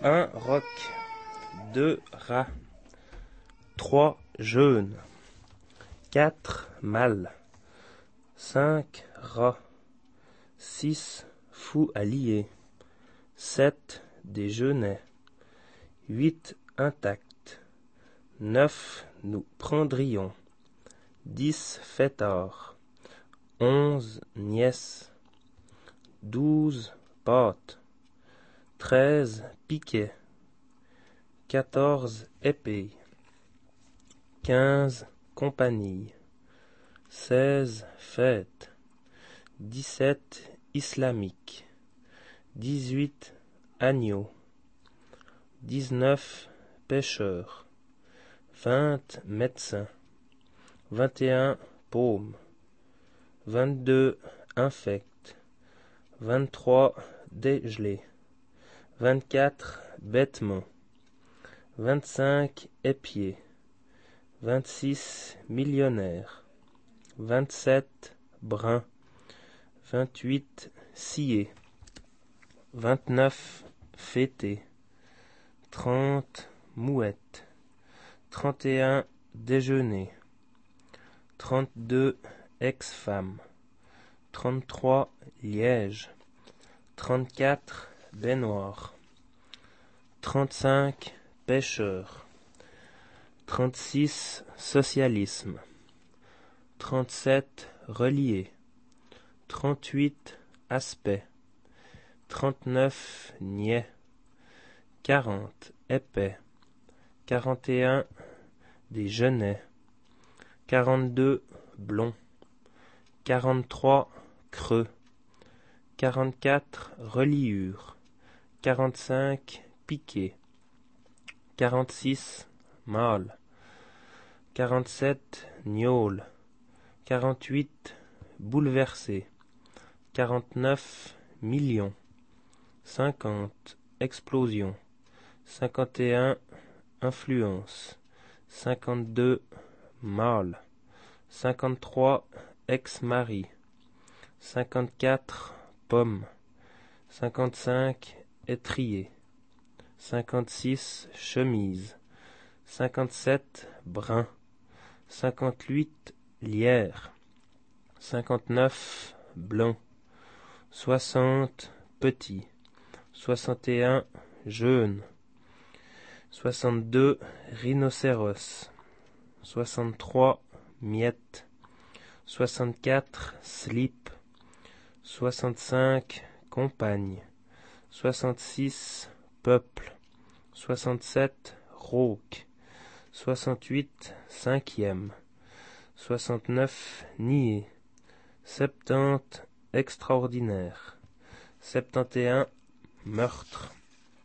1 roc, 2 rats, 3 jeunes, 4 mâles, 5 rats, 6 fous à lier, 7 déjeunets, 8 intacts, 9 nous prendrions, 10 fêtards, 11 nièces, 12 pâtes, 13 piquets, 14 épées, 15 compagnies, 16 fêtes, 17 islamiques, 18 agneaux, 19 pêcheurs, 20 médecins, 21 paumes, 22 infects, 23 dégelés, 24 bêtements, 25 épiers, 26 millionnaires, 27 bruns, 28 sciés, 29 fêtés, 30 mouettes, 31 déjeuners, 32 ex-femmes, 33 lièges, 34 baignoires, 35 pêcheurs, 36 socialisme, 37 reliés, 38 aspects, 39 niais, 40 épais, 41 des genêts, 42 blonds, 43 creux, 44 reliures, 45 piquets, 46 mâles, 47 gnôles, 48 bouleversés, 49 millions, 50 explosions, 51 influences, 52 mâles, 53 ex-maris, 54 pommes, 55 étriers, 56 chemises, 57 bruns, 58 lierres, 59 blancs, 60 petits, 61 jeunes, 62 rhinocéros, 63 miettes, 64 slips, 65 compagnes, 66 peuples, 67 rauques, 68 cinquièmes, 69 niais, 70 extraordinaires, 71 meurtres,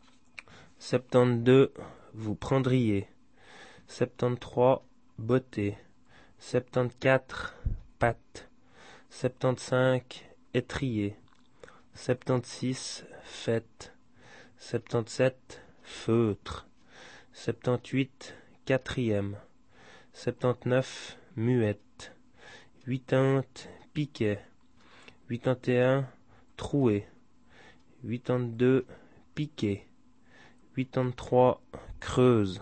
72 vous prendriez, 73 beauté, 74 pattes, 75 étriers, 76 fêtes, 77 feutres, 78 quatrièmes, 79 muettes, 80 piquets, 81 troués, 82 piquets, 83 creuses,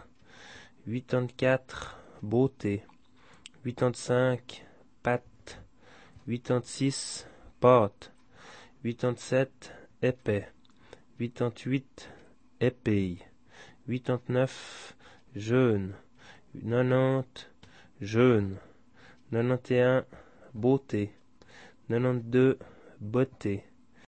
84 beautés, 85 pattes, 86 pâtes, 87 épais, 88 épées, 89 jeunes, 90 jeunes, 91 beauté, 92 beauté,